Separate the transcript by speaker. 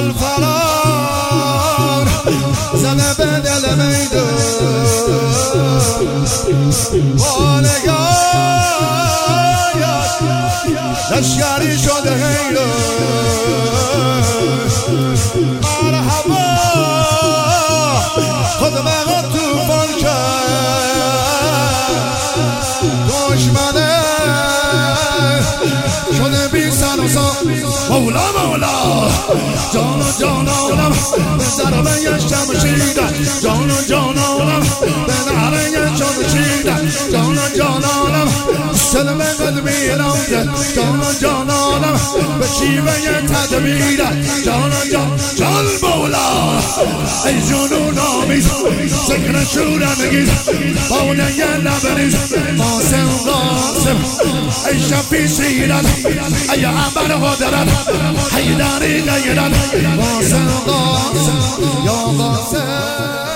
Speaker 1: الفرار زنه به دل میدون لشکری شده حیران مرحبا خود مقام توفان کرد دشمنه شده بی سر و سان مولا مولا جانا جانانم به ضربه شمشیرم جانا جانانم به نهره شمشیرم جانا جانانم سلم قدمیرم جانا جانانم به شیوه تدبیرم جانا جان مولا ای جنون آمیز ذکر شورمگیز بانه لبریز قاسم قاسم ای شفی سیرت ای عمر قدرت ای داری غیرت قاسم قاسم یا قاسم